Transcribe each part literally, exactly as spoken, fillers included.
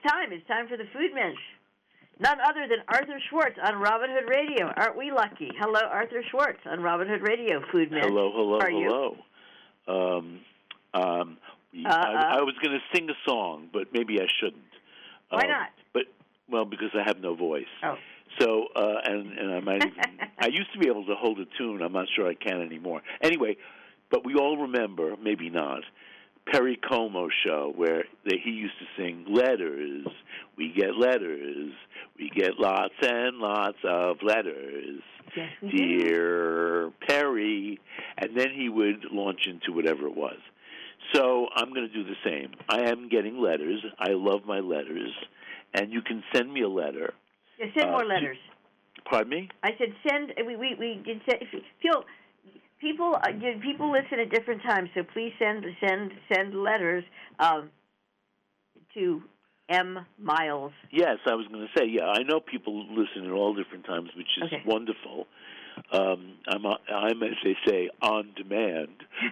time. It's time for the Food Mensch. None other than Arthur Schwartz on Robin Hood Radio. Aren't we lucky? Hello, Arthur Schwartz on Robin Hood Radio, Food Mensch. Hello, hello, How are hello. You? Um, um, uh, I, I was going to sing a song, but maybe I shouldn't. Why um, not? But well, because I have no voice. Oh. So, uh, and and I might even, I used to be able to hold a tune. I'm not sure I can anymore. Anyway, but we all remember, maybe not, Perry Como show where they, he used to sing letters. We get letters. We get lots and lots of letters. Yes, we Dear do. Perry. And then he would launch into whatever it was. So I'm going to do the same. I am getting letters. I love my letters. And you can send me a letter. Yeah, send uh, more letters. Pardon me? I said send. We we we did send. If you feel people uh, you, people listen at different times, so please send send send letters um, to M. Miles. Yes, I was going to say, yeah, I know people listen at all different times, which is okay. wonderful. Um, I'm, I'm, as they say, on demand.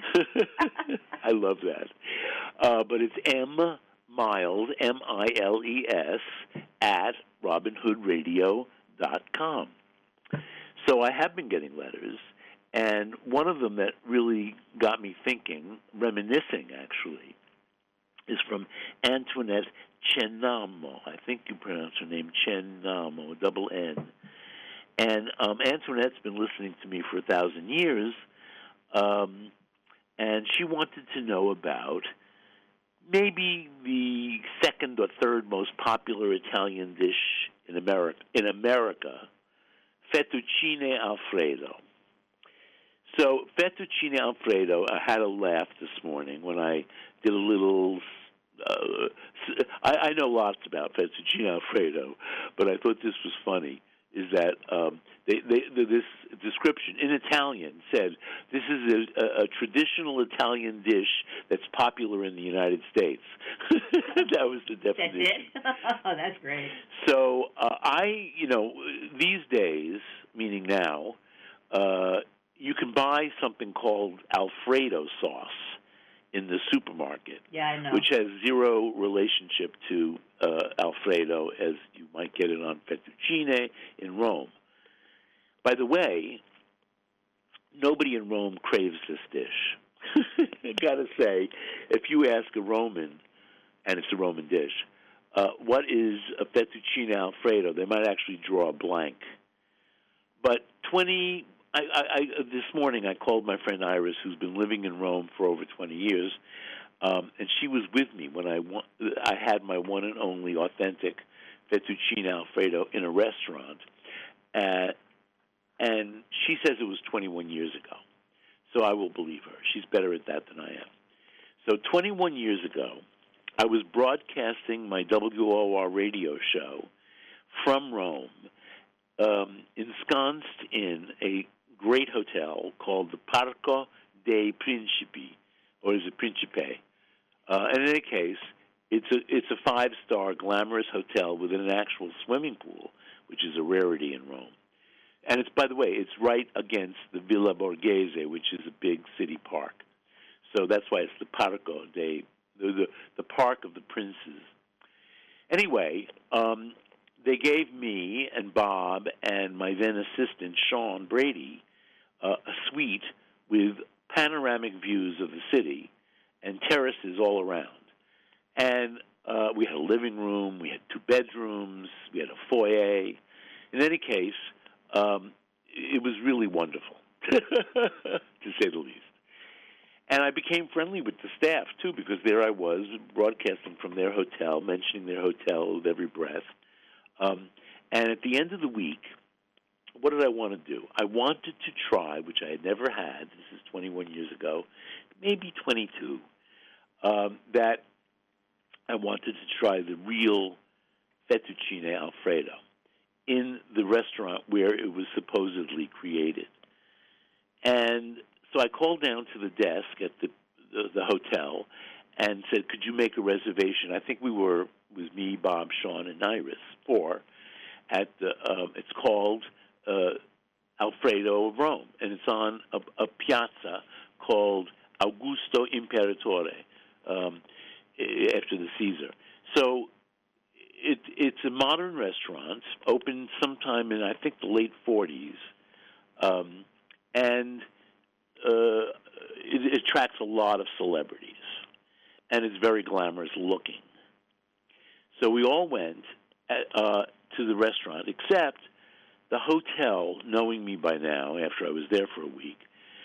I love that. Uh, but it's M. Miles, M I L E S, at robin hood radio dot com. So I have been getting letters, and one of them that really got me thinking, reminiscing actually, is from Antoinette Chenamo. I think you pronounce her name Chenamo, double N. And um, Antoinette's been listening to me for a thousand years, um, and she wanted to know about maybe the second or third most popular Italian dish in America, in America, fettuccine Alfredo. So fettuccine Alfredo, I had a laugh this morning when I did a little. Uh, I, I know lots about fettuccine Alfredo, but I thought this was funny. Is that um, they, they, this description in Italian said this is a, a, a traditional Italian dish that's popular in the United States. That was the definition. That's it? Oh, that's great. So uh, I, you know, these days, meaning now, uh, you can buy something called Alfredo sauce in the supermarket, yeah, I know. which has zero relationship to uh, Alfredo as you might get it on fettuccine in Rome. By the way, nobody in Rome craves this dish. I got to say, if you ask a Roman, and it's a Roman dish, uh, what is a fettuccine Alfredo, they might actually draw a blank. But twenty I, I, I, this morning I called my friend Iris, who's been living in Rome for over twenty years, um, and she was with me when I, wa- I had my one and only authentic fettuccine Alfredo in a restaurant, uh, and she says it was twenty-one years ago. So I will believe her. She's better at that than I am. So twenty-one years ago, I was broadcasting my W O R radio show from Rome, um, ensconced in a great hotel called the Parco dei Principi, or is it Principe? Uh, and in any case, it's a it's a five-star glamorous hotel with an actual swimming pool, which is a rarity in Rome. And it's, by the way, it's right against the Villa Borghese, which is a big city park. So that's why it's the Parco dei, the, the, the Park of the Princes. Anyway, um, they gave me and Bob and my then assistant, Sean Brady, uh, a suite with panoramic views of the city and terraces all around. And uh, we had a living room, we had two bedrooms, we had a foyer. In any case, um, it was really wonderful, to say the least. And I became friendly with the staff, too, because there I was, broadcasting from their hotel, mentioning their hotel with every breath. Um, and at the end of the week, what did I want to do? I wanted to try, which I had never had, this is twenty-one years ago, maybe twenty-two, um, that I wanted to try the real fettuccine Alfredo in the restaurant where it was supposedly created. And so I called down to the desk at the, the, the hotel and said, could you make a reservation? I think we were, it was me, Bob, Sean, and Iris, four, at the, um, it's called uh, Alfredo of Rome, and it's on a, a piazza called Augusto Imperatore, um, after the Caesar. So it's a modern restaurant, opened sometime in, I think, the late forties, um, and uh, it, it attracts a lot of celebrities, and it's very glamorous looking. So we all went at, uh, to the restaurant, except the hotel, knowing me by now, after I was there for a week,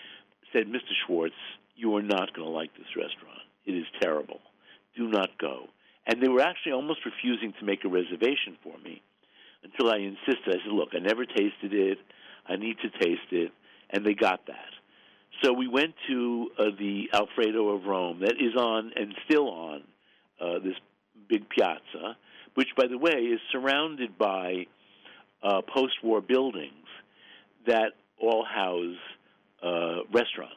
said, Mister Schwartz, you are not going to like this restaurant. It is terrible. Do not go. And they were actually almost refusing to make a reservation for me until I insisted. I said, look, I never tasted it. I need to taste it. And they got that. So we went to uh, the Alfredo of Rome that is on and still on uh, this big piazza, which, by the way, is surrounded by uh, post-war buildings that all house uh, restaurants.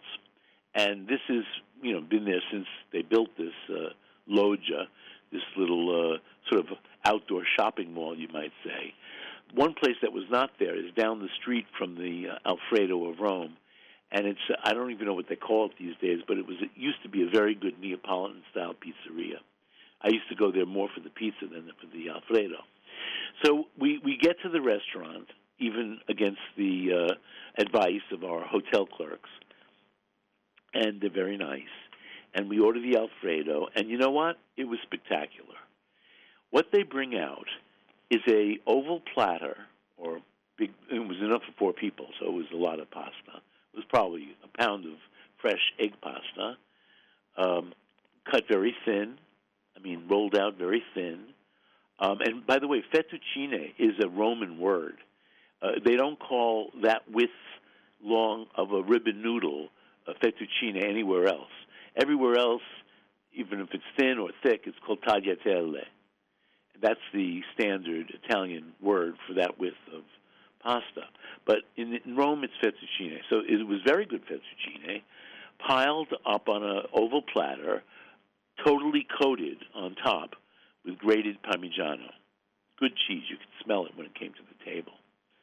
And this has, you know, been there since they built this uh, loggia, this little uh, sort of outdoor shopping mall, you might say. One place that was not there is down the street from the uh, Alfredo of Rome, and it's uh, I don't even know what they call it these days, but it was it used to be a very good Neapolitan-style pizzeria. I used to go there more for the pizza than for the Alfredo. So we, we get to the restaurant, even against the uh, advice of our hotel clerks, and they're very nice. And we order the Alfredo, and you know what? It was spectacular. What they bring out is a oval platter, or big. It was enough for four people, so it was a lot of pasta. It was probably a pound of fresh egg pasta, um, cut very thin. I mean, rolled out very thin. Um, and by the way, fettuccine is a Roman word. Uh, they don't call that width long of a ribbon noodle a fettuccine anywhere else. Everywhere else, even if it's thin or thick, it's called tagliatelle. That's the standard Italian word for that width of pasta. But in, in Rome, it's fettuccine. So it was very good fettuccine, piled up on an oval platter, totally coated on top with grated Parmigiano. Good cheese. You could smell it when it came to the table.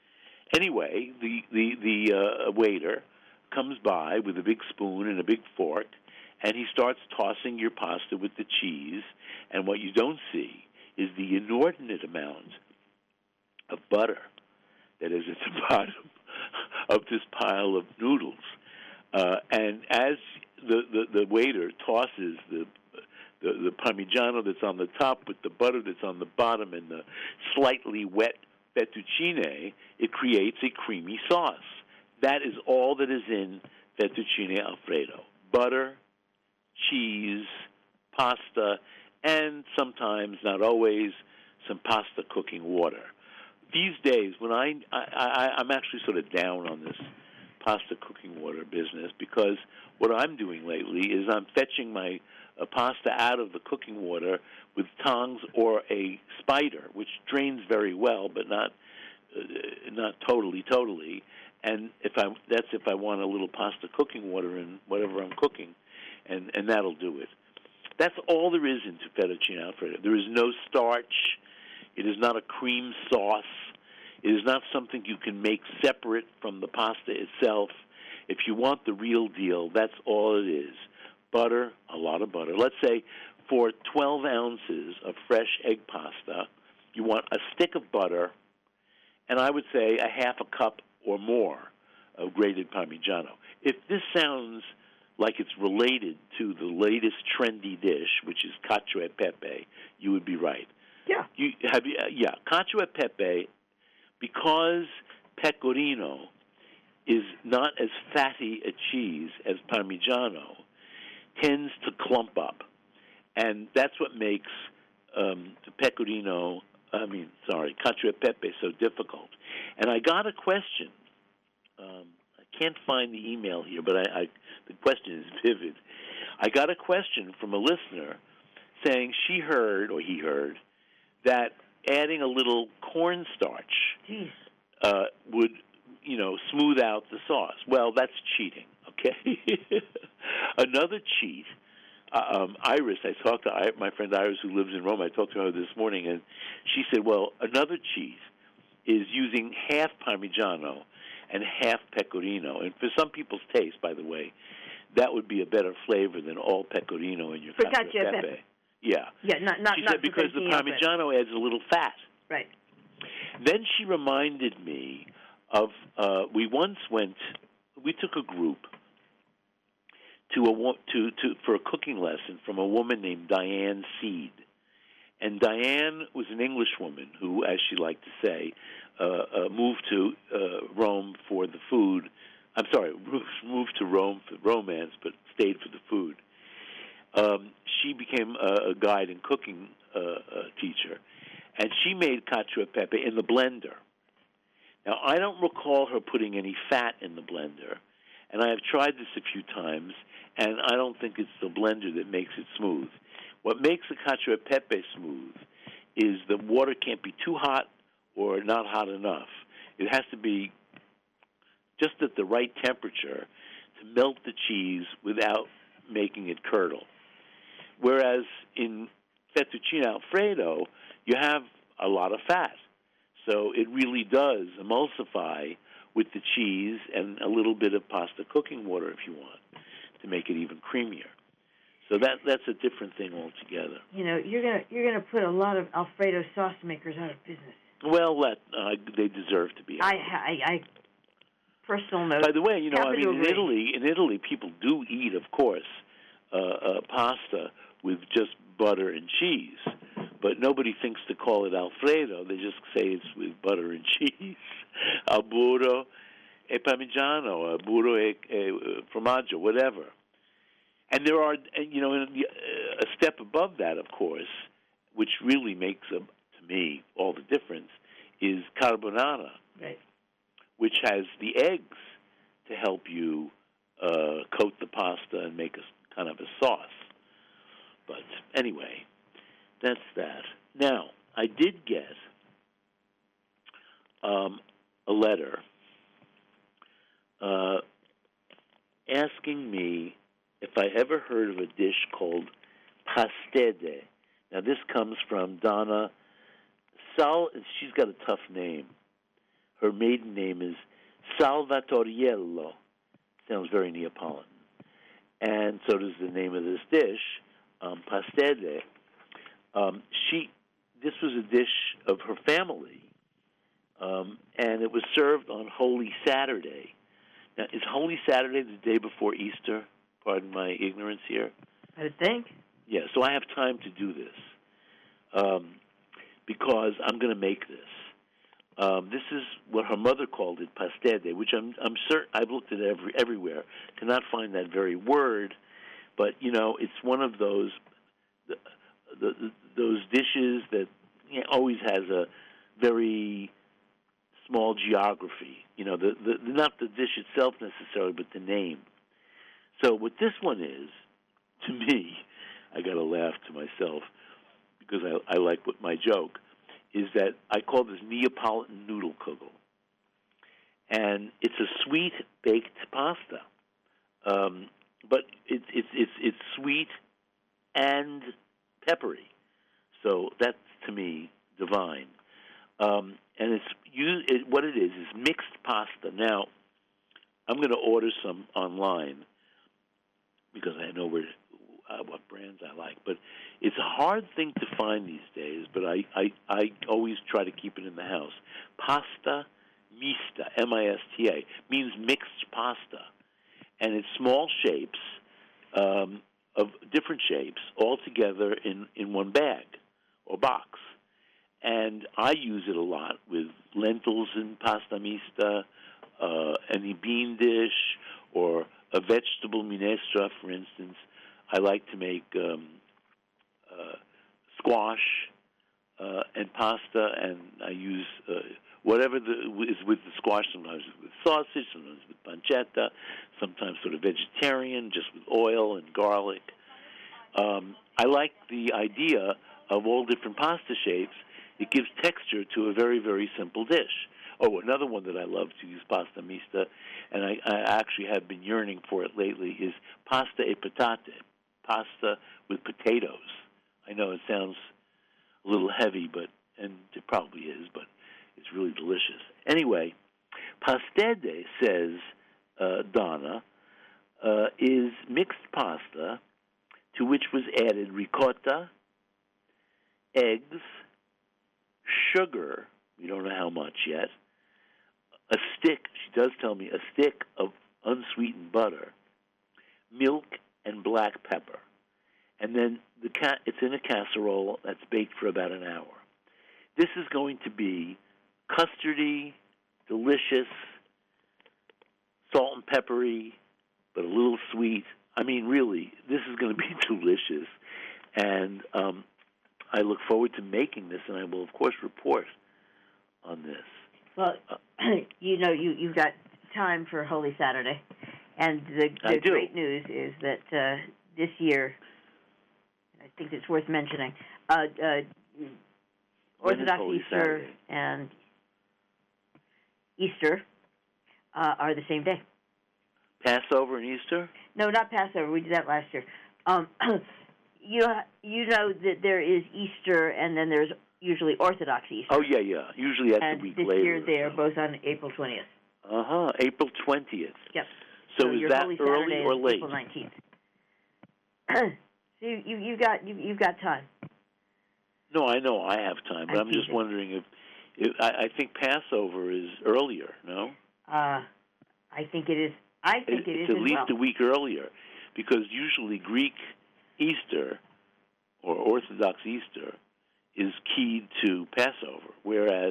Anyway, the, the, the uh, waiter comes by with a big spoon and a big fork, and he starts tossing your pasta with the cheese, and what you don't see is the inordinate amount of butter that is at the bottom of this pile of noodles. Uh, and as the, the, the waiter tosses the, the the Parmigiano that's on the top with the butter that's on the bottom and the slightly wet fettuccine, it creates a creamy sauce. That is all that is in fettuccine Alfredo. Butter, cheese, pasta, and sometimes, not always, some pasta cooking water. These days, when I, I, I I'm actually sort of down on this pasta cooking water business, because what I'm doing lately is I'm fetching my uh, pasta out of the cooking water with tongs or a spider, which drains very well, but not uh, not totally, totally. And if I that's if I want a little pasta cooking water in whatever I'm cooking, and, and that'll do it. That's all there is into fettuccine Alfredo. There is no starch. It is not a cream sauce. It is not something you can make separate from the pasta itself. If you want the real deal, that's all it is. Butter, a lot of butter. Let's say for twelve ounces of fresh egg pasta, you want a stick of butter, and I would say a half a cup or more of grated Parmigiano. If this sounds like it's related to the latest trendy dish, which is cacio e pepe, you would be right. Yeah. You have you, uh, yeah, cacio e pepe, because pecorino is not as fatty a cheese as Parmigiano, tends to clump up, and that's what makes um, pecorino. I mean, sorry, cacio e pepe so difficult. And I got a question. Um, I can't find the email here, but I, I, the question is vivid. I got a question from a listener saying she heard, or he heard, that adding a little cornstarch uh, would, you know, smooth out the sauce. Well, that's cheating, okay? Another cheat, uh, um, Iris, I talked to I, my friend Iris who lives in Rome. I talked to her this morning, and she said, well, another cheat is using half Parmigiano and half pecorino. And for some people's taste, by the way, that would be a better flavor than all pecorino in your cacio e pepe. Yeah. Yeah, not not she not said because the Parmigiano adds a little fat. Right. Then she reminded me of, uh, we once went, we took a group to a to to for a cooking lesson from a woman named Diane Seed, and Diane was an English woman who, as she liked to say, uh, uh, moved to uh, Rome for the food. I'm sorry, moved to Rome for romance, but stayed for the food. Um, she became a, a guide and cooking uh, uh, teacher, and she made cacio e pepe in the blender. Now, I don't recall her putting any fat in the blender, and I have tried this a few times, and I don't think it's the blender that makes it smooth. What makes the cacio e pepe smooth is the water can't be too hot or not hot enough. It has to be just at the right temperature to melt the cheese without making it curdle. Whereas in fettuccine Alfredo, you have a lot of fat. So it really does emulsify with the cheese and a little bit of pasta cooking water if you want to make it even creamier. So that that's a different thing altogether. You know, you're gonna you're gonna put a lot of Alfredo sauce makers out of business. Well, that uh, they deserve to be. I, I I personal note. By the way, you know, I mean, in agree. Italy, in Italy, people do eat, of course, uh, uh, pasta with just butter and cheese, but nobody thinks to call it Alfredo. They just say it's with butter and cheese, al burro e parmigiano, al burro e, e formaggio, whatever. And there are, you know, a step above that, of course, which really makes, a, to me, all the difference, is carbonara, right, which has the eggs to help you uh, coat the pasta and make a kind of a sauce. But anyway, that's that. Now, I did get um, a letter uh, asking me if I ever heard of a dish called pastede. Now, this comes from Donna Sal. She's got a tough name. Her maiden name is Salvatoriello. Sounds very Neapolitan. And so does the name of this dish, um, pastede. Um, she, this was a dish of her family, um, and it was served on Holy Saturday. Now, is Holy Saturday the day before Easter? Pardon my ignorance here. I would think. Yeah, so I have time to do this um, because I'm going to make this. Um, this is what her mother called it, pastede, which I'm I'm certain I've looked at every everywhere, cannot find that very word, but you know it's one of those the, the, the, those dishes that you know, always has a very small geography. You know, the, the not the dish itself necessarily, but the name. So what this one is, to me, I got to laugh to myself because I, I like what my joke is that I call this Neapolitan noodle kugel, and it's a sweet baked pasta, um, but it's it's it's it's sweet and peppery, so that's to me divine. Um, and it's you, it, what it is is mixed pasta. Now, I'm going to order some online because I know where uh, what brands I like. But it's a hard thing to find these days, but I, I, I always try to keep it in the house. Pasta mista, M I S T A, means mixed pasta. And it's small shapes, um, of different shapes, all together in, in one bag or box. And I use it a lot with lentils and pasta mista, uh, any bean dish, or a vegetable minestra, for instance. I like to make um, uh, squash uh, and pasta, and I use uh, whatever the, is with the squash. Sometimes with sausage, sometimes with pancetta, sometimes sort of vegetarian, just with oil and garlic. Um, I like the idea of all different pasta shapes. It gives texture to a very, very simple dish. Oh, another one that I love to use pasta mista, and I, I actually have been yearning for it lately, is pasta e patate, pasta with potatoes. I know it sounds a little heavy, but and it probably is, but it's really delicious. Anyway, pastede, says uh, Donna, uh, is mixed pasta to which was added ricotta, eggs, sugar, we don't know how much yet, a stick, she does tell me, a stick of unsweetened butter, milk, and black pepper. And then the ca- it's in a casserole that's baked for about an hour. This is going to be custardy, delicious, salt and peppery, but a little sweet. I mean, really, this is going to be delicious. And um, I look forward to making this, and I will, of course, report on this. Well, uh, you know, you, you've got time for Holy Saturday. And the, the great news is that uh, this year, I think it's worth mentioning, uh, uh, Orthodox Easter Saturday? and Easter uh, are the same day. Passover and Easter? No, not Passover. We did that last year. Um, you know, you know that there is Easter, and then there's usually Orthodox Easter. Oh yeah, yeah. Usually that's and a week this later. This year they are both on April twentieth. Uh huh. April twentieth. Yep. So, so is your that Holy early Saturday or is late? April nineteenth. So you you you got you you've got time. No, I know I have time, but I I'm just wondering if, if I, I think Passover is earlier. No. Uh, I think it is. I think it, it it's is at as least well. a week earlier, because usually Greek Easter or Orthodox Easter is keyed to Passover, whereas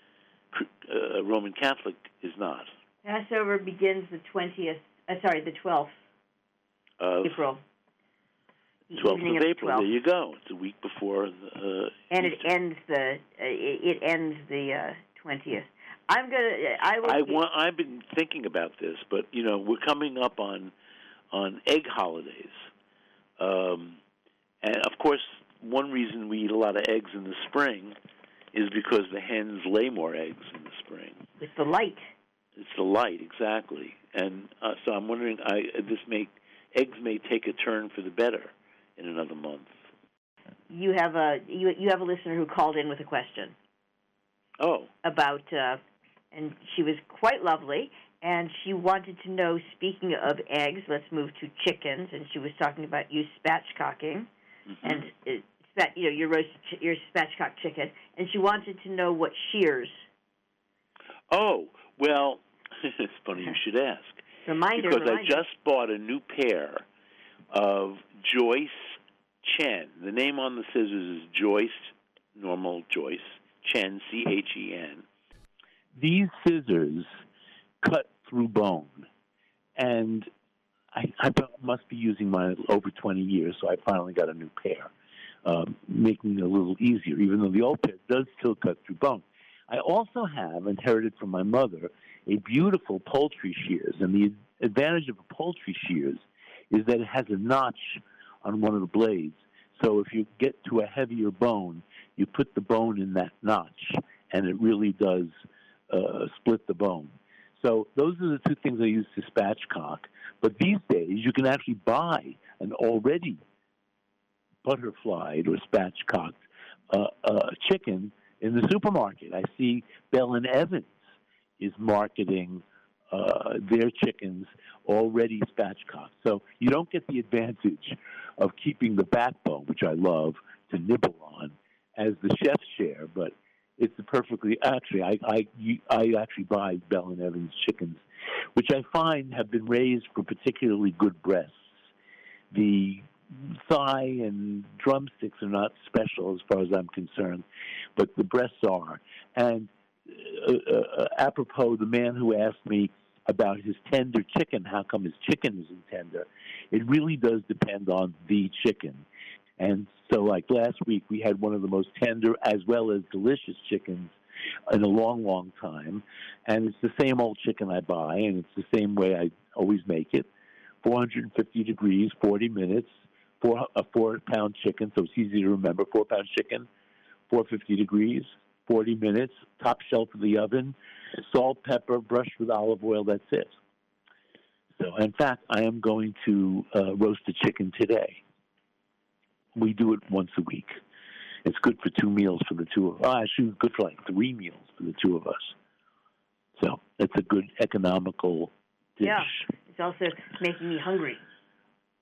uh, Roman Catholic is not. Passover begins the twentieth. Uh, sorry, the twelfth of April. Twelfth of April. twelfth. There you go. It's a week before the. Uh, and Easter. it ends the. Uh, it, it ends the twentieth. Uh, I'm gonna. I will. I want. I've been thinking about this, but you know, we're coming up on on egg holidays, um, and of course, one reason we eat a lot of eggs in the spring is because the hens lay more eggs in the spring. With the light. It's the light, exactly, and uh, so I'm wondering. I this may eggs may take a turn for the better in another month. You have a you you have a listener who called in with a question. Oh. About uh, and she was quite lovely, and she wanted to know. Speaking of eggs, let's move to chickens, and she was talking about you spatchcocking, mm-hmm. and it, spat, you know your roast your spatchcock chicken, and she wanted to know what shears. Oh well, it's funny you should ask. Reminder, because reminder. I just bought a new pair of Joyce Chen. The name on the scissors is Joyce, normal Joyce, Chen, C H E N. These scissors cut through bone, and I, I must be using mine over twenty years, so I finally got a new pair, um, making it a little easier, even though the old pair does still cut through bone. I also have, inherited from my mother, a beautiful poultry shears, and the advantage of a poultry shears is that it has a notch on one of the blades. So if you get to a heavier bone, you put the bone in that notch, and it really does uh, split the bone. So those are the two things I use to spatchcock. But these days, you can actually buy an already butterflied or spatchcocked uh, uh, chicken in the supermarket. I see Bell and Evans is marketing uh, their chickens already spatchcocked. So you don't get the advantage of keeping the backbone, which I love to nibble on, as the chef's share, but it's a perfectly, actually, I, I, I actually buy Bell and Evans chickens, which I find have been raised for particularly good breasts. The thigh and drumsticks are not special as far as I'm concerned, but the breasts are. And uh, uh, apropos, the man who asked me about his tender chicken, how come his chicken isn't tender, it really does depend on the chicken. And so, like last week, we had one of the most tender as well as delicious chickens in a long, long time. And it's the same old chicken I buy, and it's the same way I always make it. four hundred fifty degrees, forty minutes, four, a four-pound chicken, so it's easy to remember. Four-pound chicken, four hundred fifty degrees, forty minutes, top shelf of the oven, salt, pepper, brushed with olive oil, that's it. So, in fact, I am going to uh, roast a chicken today. We do it once a week. It's good for two meals for the two of us. Oh, actually, it's good for like three meals for the two of us. So it's a good economical dish. Yeah, it's also making me hungry.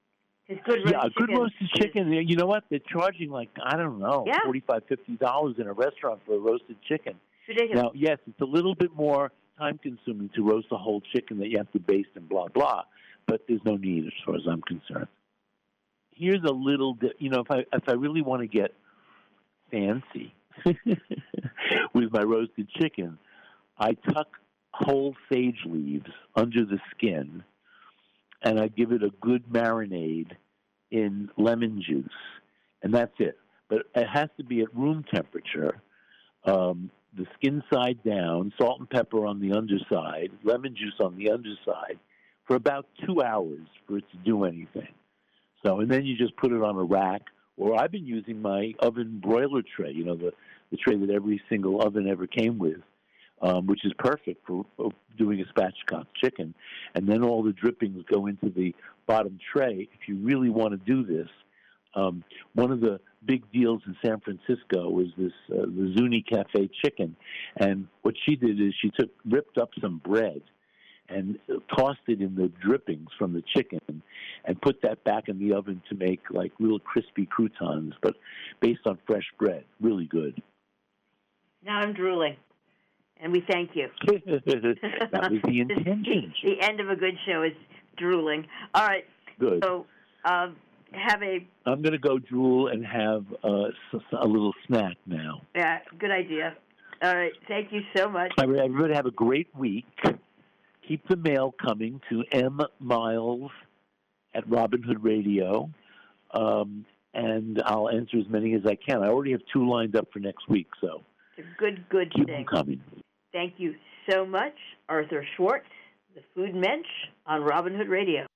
His good roasted yeah, a good chicken roasted is- chicken. You know what? They're charging like I don't know, Yeah. forty-five, fifty dollars in a restaurant for a roasted chicken. It's ridiculous. Now, yes, it's a little bit more time-consuming to roast a whole chicken that you have to baste and blah blah, but there's no need as far as I'm concerned. Here's a little, di- you know, if I if I really want to get fancy with my roasted chicken, I tuck whole sage leaves under the skin, and I give it a good marinade in lemon juice, and that's it. But it has to be at room temperature, um, the skin side down, salt and pepper on the underside, lemon juice on the underside, for about two hours for it to do anything. So, and then you just put it on a rack, or I've been using my oven broiler tray, you know, the, the tray that every single oven ever came with, um, which is perfect for, for doing a spatchcock chicken. And then all the drippings go into the bottom tray. If you really want to do this, um, one of the big deals in San Francisco was this uh, the Zuni Cafe chicken. And what she did is she took ripped up some bread and tossed it in the drippings from the chicken and put that back in the oven to make like real crispy croutons, but based on fresh bread. Really good. Now I'm drooling, and we thank you. That was the intention. The, the end of a good show is drooling. All right. Good. So um, have a... I'm going to go drool and have uh, a little snack now. Yeah, good idea. All right. Thank you so much. All right, everybody have a great week. Keep the mail coming to M. Miles at Robin Hood Radio, um, and I'll answer as many as I can. I already have two lined up for next week, so it's a good, good keep thing. them coming. Thank you so much, Arthur Schwartz, the Food Mensch on Robin Hood Radio.